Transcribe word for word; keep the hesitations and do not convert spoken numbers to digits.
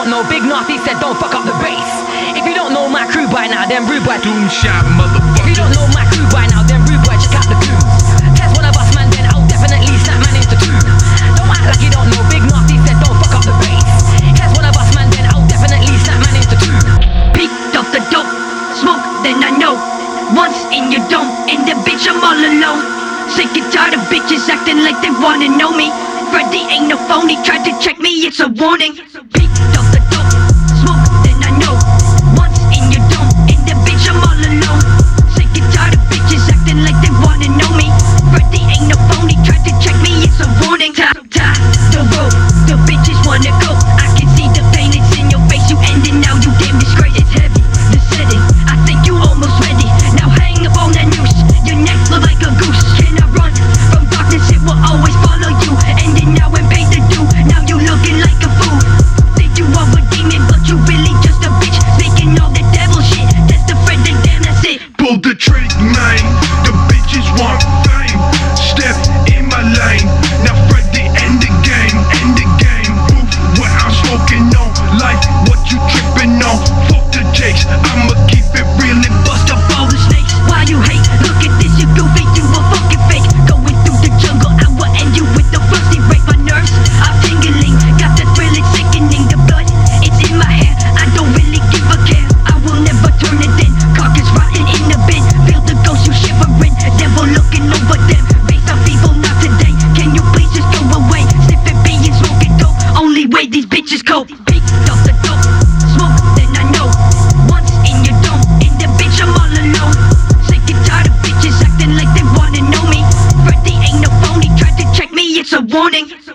don't know, Big Nasty said don't fuck up the bass. If you don't know my crew by now, then rude boy. Doom shot, motherfucker. If you don't know my crew by now, then rude boy, check out the clues. Test one of us, man, then I'll definitely snap man into two. Don't act like you don't know, Big Nasty said don't fuck up the bass. Test one of us, man, then I'll definitely snap man into two. Picked up the dope, smoke, then I know. Once in your dome, and the bitch I'm all alone. Sick and tired of bitches acting like they wanna know me. Freddy ain't no phony, tried to check me, it's a warning. Picked up the dope, smoke, then I know. Once in your dome, and the bitch I'm all alone. Sick and tired of bitches acting like they wanna know me. Freddy ain't no phony, tried to check me, it's a warning. Tie, tie the rope, the bitches wanna go. I can see the pain, it's in your face, you ending now, you damn disgrace. It's heavy, the setting, I think you almost ready. Now hang up on that noose, your neck look like a goose. Can I run from darkness, it will always follow you. Ending now and paid the due, now you looking like a fool. Think you are a demon, but you really just a bitch. Speaking all that devil shit, that's the Fred and damn, that's it. Pull the trick, man. The bitches want fame. Step in my lane. Now Freddy end the game, end the game. Oof, what I'm smoking on. Like what you tripping on. Fuck the jakes, I'ma keep it real and bust up all the snakes. Why you hate? Look at this, you goofy, you a fucking fake. Going through the jungle, I will end you with the rusty break. My nerves are tingling, got the thrill, it's sickening. The blood, it's in my hair, I don't really give a care. I will never turn it in, carcass rotten in the bin. Feel the ghost, you shivering, devil looking over them. Face of evil, not today, can you please just go away? Sniffing being smoking dope, only way these bitches cope. Picked up the dope, smoke, then I know. Once in your dome, in the bitch I'm all alone. Sick and tired of bitches acting like they wanna know me. Freddy ain't no phony, tried to check me, it's a warning.